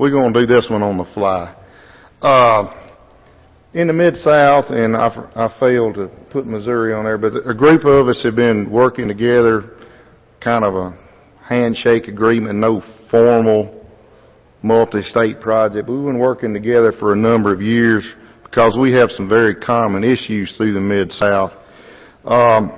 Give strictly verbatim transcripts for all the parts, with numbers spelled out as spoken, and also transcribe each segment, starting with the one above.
we're going to do this one on the fly. Uh, in the Mid-South, and I, I failed to put Missouri on there, but a group of us have been working together, kind of a handshake agreement, no formal multi-state project. We've been working together for a number of years because we have some very common issues through the Mid-South. Um,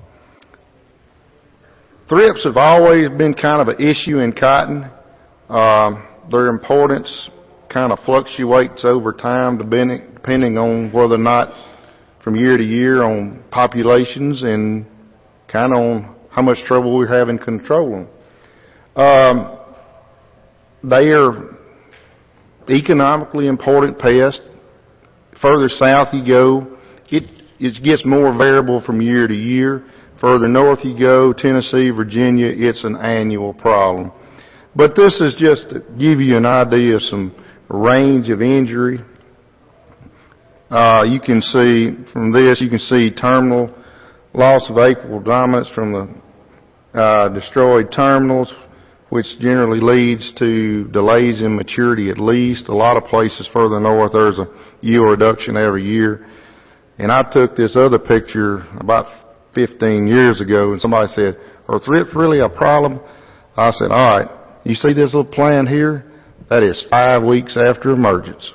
thrips have always been kind of an issue in cotton. Um, their importance kind of fluctuates over time depending, depending on whether or not from year to year on populations and kind of on how much trouble we're having controlling. Um, they are economically important pests. Further south you go, it, it gets more variable from year to year. Further north you go, Tennessee, Virginia, it's an annual problem. But this is just to give you an idea of some range of injury. Uh, you can see from this, you can see terminal loss of apical dominance from the uh, destroyed terminals, which generally leads to delays in maturity at least. A lot of places further north, there's a yield reduction every year. And I took this other picture about fifteen years ago, and somebody said, are thrips really a problem? I said, all right, you see this little plant here? That is five weeks after emergence.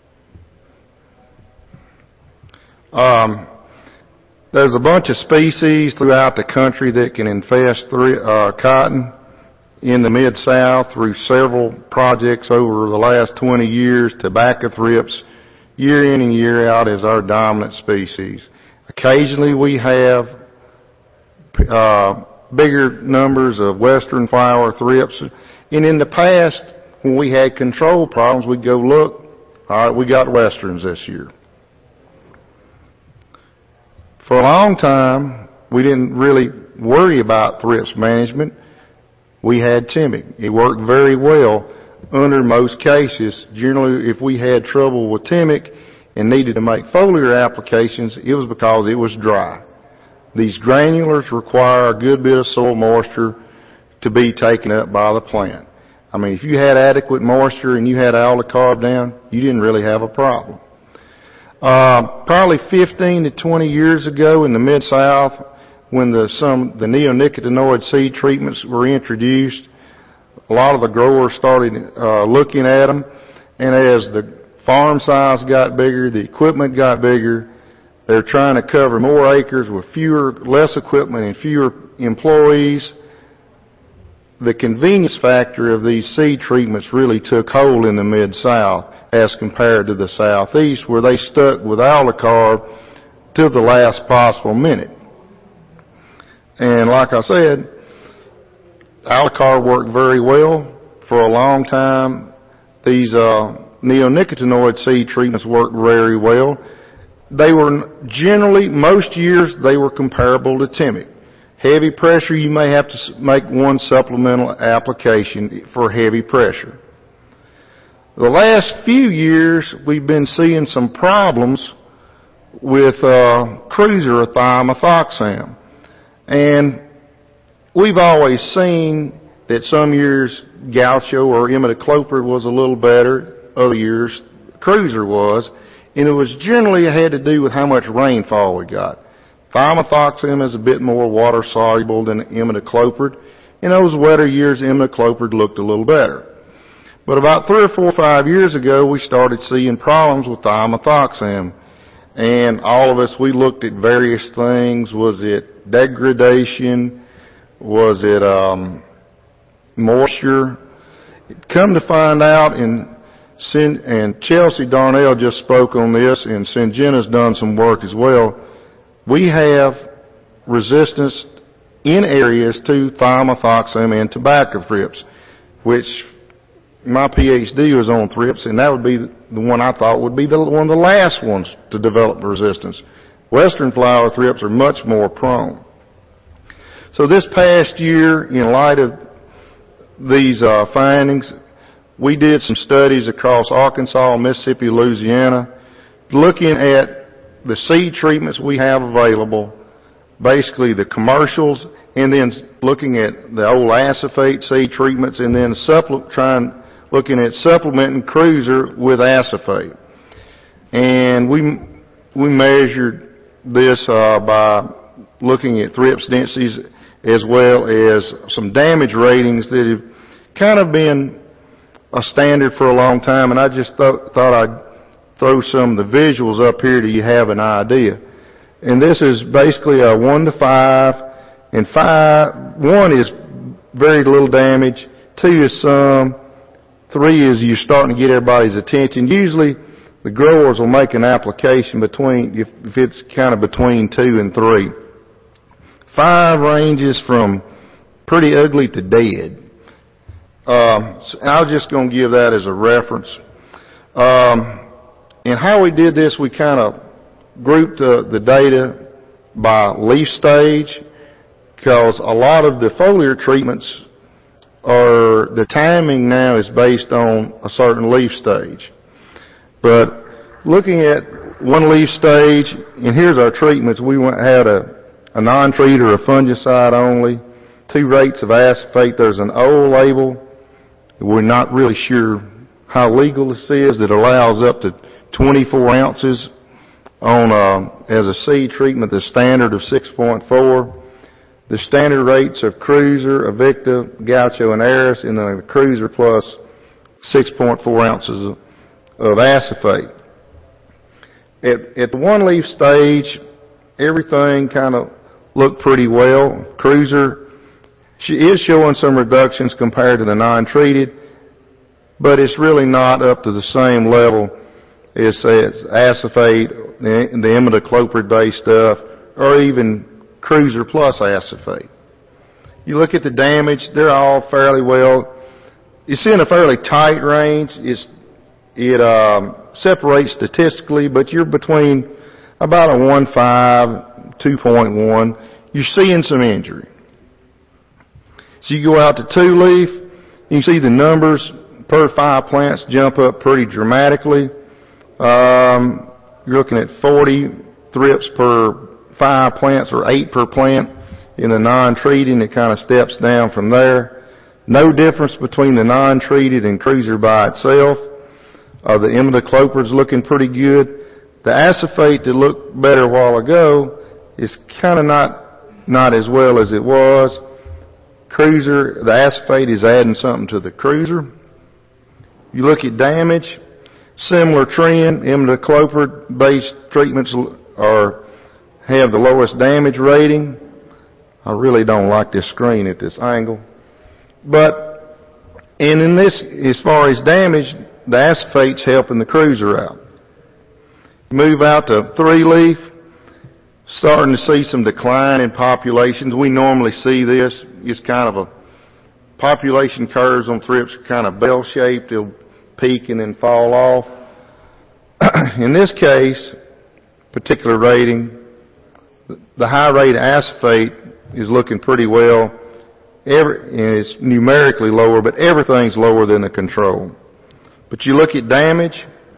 Um, there's a bunch of species throughout the country that can infest thri- uh, cotton. In the Mid-South, through several projects over the last twenty years, tobacco thrips, year in and year out, is our dominant species. Occasionally we have uh, bigger numbers of western flower thrips. And in the past, when we had control problems, we'd go, look, all right, we got westerns this year. For a long time, we didn't really worry about thrips management. We had Timic. It worked very well under most cases. Generally, if we had trouble with Timic and needed to make foliar applications, it was because it was dry. These granulars require a good bit of soil moisture to be taken up by the plant. I mean, if you had adequate moisture and you had allocarb down, you didn't really have a problem. Uh, probably fifteen to twenty years ago in the Mid-South, when the, some, the neonicotinoid seed treatments were introduced, a lot of the growers started uh, looking at them, and as the farm size got bigger, the equipment got bigger, they're trying to cover more acres with fewer, less equipment and fewer employees. The convenience factor of these seed treatments really took hold in the Mid-South as compared to the Southeast, where they stuck with allocarb to the last possible minute. And like I said, allocarb worked very well for a long time. These uh, neonicotinoid seed treatments worked very well. They were generally, most years, they were comparable to Timic. Heavy pressure, you may have to make one supplemental application for heavy pressure. The last few years, we've been seeing some problems with uh, cruiser or thiamethoxam. And we've always seen that some years Gaucho or imidacloprid was a little better, other years cruiser was, and it was generally had to do with how much rainfall we got. Thiamethoxam is a bit more water soluble than imidacloprid. In those wetter years, imidacloprid looked a little better. But about three or four or five years ago, we started seeing problems with thiamethoxam. And all of us, we looked at various things. Was it degradation? Was it um, moisture? Come to find out, and, and Chelsea Darnell just spoke on this, and Syngenta's done some work as well. We have resistance in areas to thiamethoxam and tobacco thrips, which my PhD was on thrips, and that would be the one I thought would be the, one of the last ones to develop resistance. Western flower thrips are much more prone. So this past year, in light of these uh, findings, we did some studies across Arkansas, Mississippi, Louisiana, looking at the seed treatments we have available, basically the commercials, and then looking at the old acephate seed treatments, and then supplement, trying looking at supplementing Cruiser with acephate. And we, we measured this, uh, by looking at thrips densities as well as some damage ratings that have kind of been a standard for a long time, and I just th- thought I'd throw some of the visuals up here so you have an idea. And this is basically a one to five, and five, one is very little damage, two is some, three is you're starting to get everybody's attention. Usually the growers will make an application between, if, if it's kind of between two and three. Five ranges from pretty ugly to dead. Um, so I was just going to give that as a reference. Um, and how we did this, we kind of grouped uh, the data by leaf stage, because a lot of the foliar treatments are, the timing now is based on a certain leaf stage. But looking at one leaf stage, and here's our treatments, we went, had a, a non-treat or a fungicide only, two rates of acephate. There's an old label. We're not really sure how legal this is. That allows up to twenty-four ounces on uh, as a seed treatment. The standard of six point four. The standard rates of Cruiser, Avicta, Gaucho, and Aris, and then the Cruiser plus six point four ounces of, of acephate. At, at the one leaf stage, everything kind of looked pretty well. Cruiser She is showing some reductions compared to the non-treated, but it's really not up to the same level as, as acephate, the, the imidacloprid-based stuff, or even Cruiser plus acephate. You look at the damage, they're all fairly well. It's in a fairly tight range. It's, it um, separates statistically, but you're between about a one point five, two point one. You're seeing some injury. So you go out to two leaf, you can see the numbers per five plants jump up pretty dramatically. Um, you're looking at forty thrips per five plants, or eight per plant. In the non-treated, it kind of steps down from there. No difference between the non-treated and Cruiser by itself. Uh, the imidacloprid's looking pretty good. The acephate that looked better a while ago is kind of not, not as well as it was. Cruiser, the acephate is adding something to the Cruiser. You look at damage, similar trend. Imidacloprid-based treatments are, have the lowest damage rating. I really don't like this screen at this angle. But, and in this, as far as damage, the acephate's helping the Cruiser out. Move out to three leaf, starting to see some decline in populations. We normally see this. It's kind of a, population curves on thrips are kind of bell-shaped. They'll peak and then fall off. In this case, particular rating, the high rate of acephate is looking pretty well. Every, and it's numerically lower, but everything's lower than the control. But you look at damage,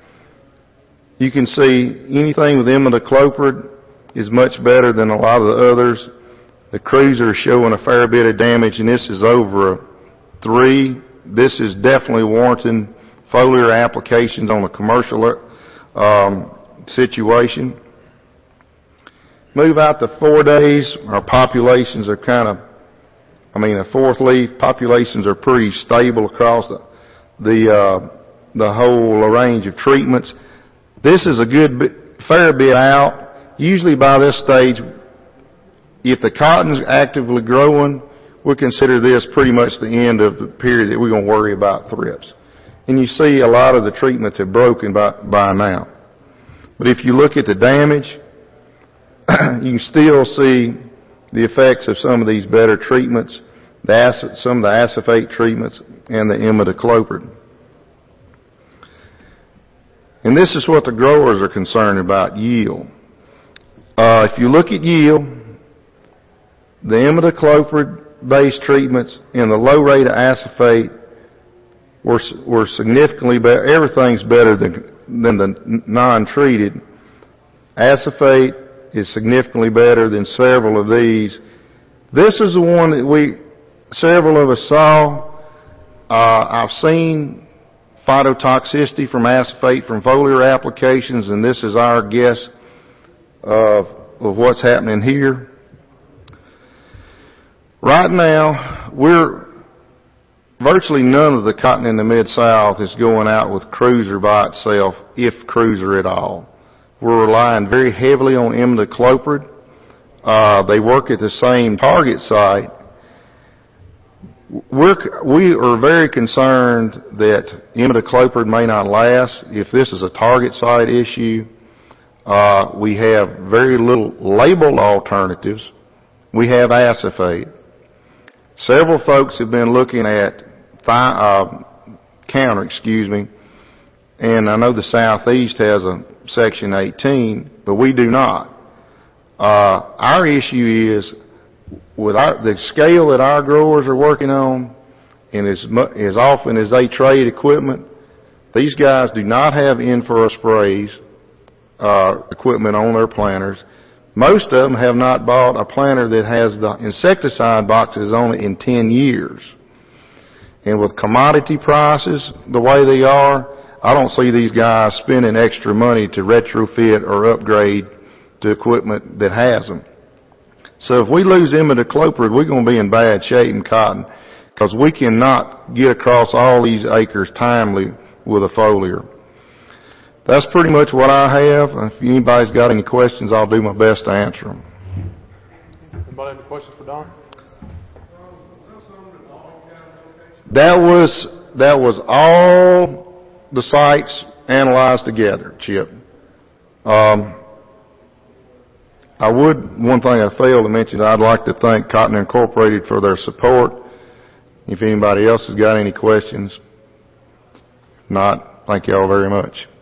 you can see anything with imidacloprid is much better than a lot of the others. The Cruiser is showing a fair bit of damage, and this is over a three. This is definitely warranting foliar applications on a commercial um, situation. Move out to four days, our populations are kind of, I mean, a fourth leaf, populations are pretty stable across the, the, uh, the whole range of treatments. This is a good bit, fair bit out. Usually by this stage, if the cotton's actively growing, we'll consider this pretty much the end of the period that we're going to worry about thrips. And you see a lot of the treatments have broken by, by now. But if you look at the damage, you can still see the effects of some of these better treatments, the acid, some of the acephate treatments, and the imidacloprid. And this is what the growers are concerned about, yield. Uh, if you look at yield, the imidacloprid-based treatments and the low rate of acephate were, were significantly better. Everything's better than, than the non-treated. Acephate is significantly better than several of these. This is the one that we, several of us saw. Uh, I've seen phytotoxicity from acephate from foliar applications, and this is our guess of, of what's happening here. Right now, we're virtually none of the cotton in the Mid-South is going out with Cruiser by itself, if Cruiser at all. We're relying very heavily on imidacloprid. Uh, they work at the same target site. We're, we are very concerned that imidacloprid may not last. If this is a target site issue, uh, we have very little labeled alternatives. We have acephate. Several folks have been looking at uh, counter, excuse me, and I know the Southeast has a Section eighteen, but we do not. Uh, our issue is with our, the scale that our growers are working on, and as, as often as they trade equipment, these guys do not have in-furrow sprays uh, equipment on their planters. Most of them have not bought a planter that has the insecticide boxes on it in ten years. And with commodity prices the way they are, I don't see these guys spending extra money to retrofit or upgrade to equipment that has them. So if we lose imidacloprid, we're going to be in bad shape in cotton because we cannot get across all these acres timely with a foliar. That's pretty much what I have. If anybody's got any questions, I'll do my best to answer them. Anybody have any questions for Don? That was, that was all the sites analyzed together, Chip. Um, I would, one thing I failed to mention, I'd like to thank Cotton Incorporated for their support. If anybody else has got any questions, if not, thank you all very much.